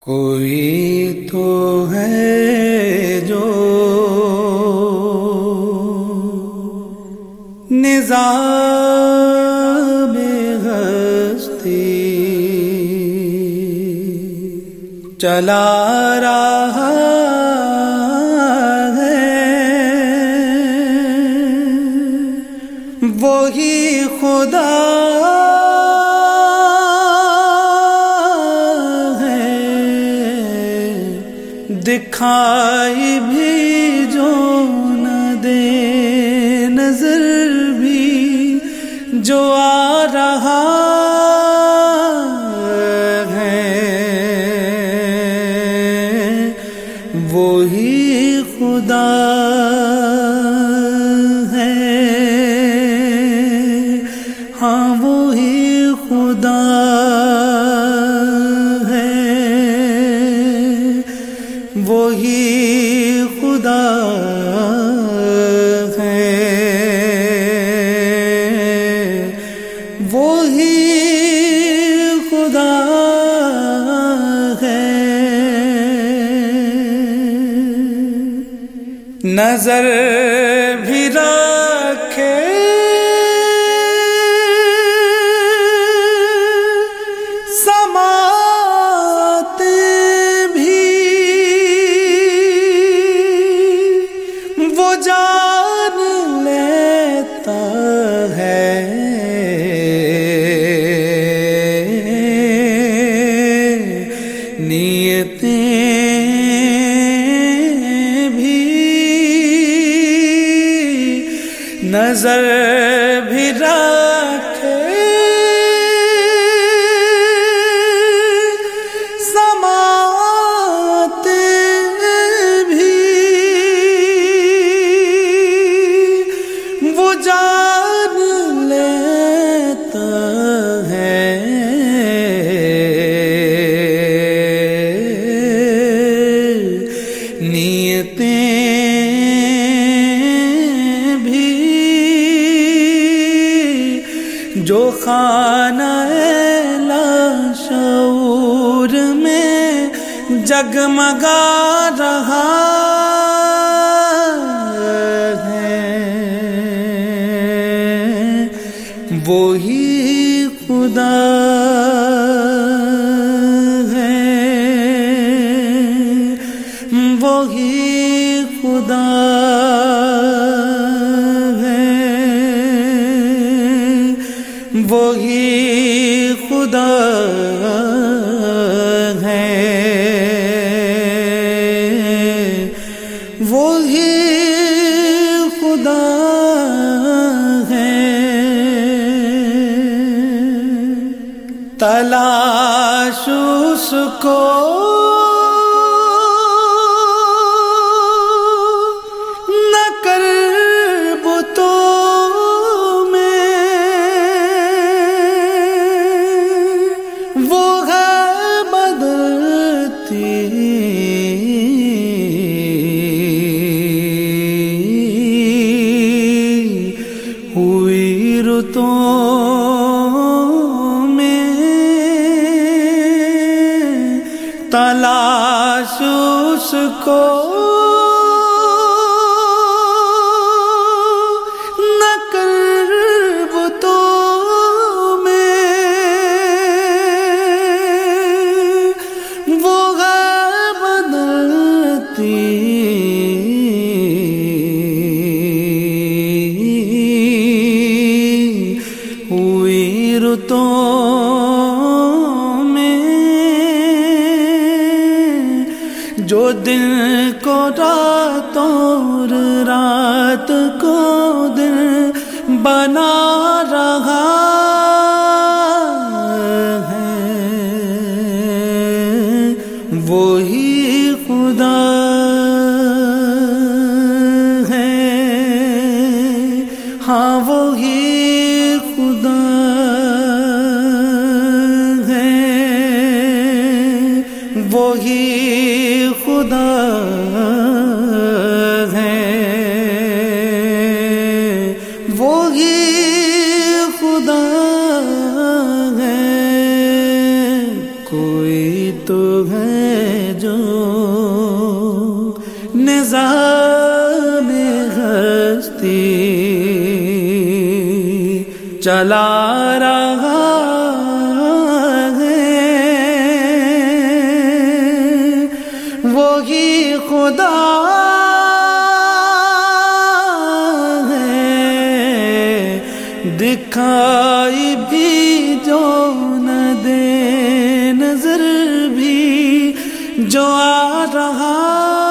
کوئی تو ہے جو نظام ہستی چلا رہا ہے، وہی خدا دکھائی بھی جو نہ دے، نظر بھی جو آ رہا ہے، وہی خدا ہے، ہاں وہی خدا وہی خدا ہے، وہی خدا ہے، نظر بھی رکھے جان لیتا ہے، نیتیں بھی نظر بھی رکھے، جان لیتا ہے، نیتیں بھی جو خانہ لاشعور میں جگمگا رہا وہی خدا ہے، وہی خدا ہے، وہی خدا ہے، وہی خدا تلاش اس کو نہ کر بتوں میں، وہ ہے بدلتی ہوئی رتوں تلاش اس کو نہ کر بتوں میں، وہ ہے بدلتی ہوئی رتوں جو دن کو رات اور رات کو دن بنا رہا ہے، وہی خدا ہے، ہاں وہی خدا ہے، وہی خدا ہے، وہی خدا ہے، کوئی تو ہے جو نظام ہستی چلا رہا ہے، وہی خدا دکھائی بھی جو نہ دے، نظر بھی جو آ رہا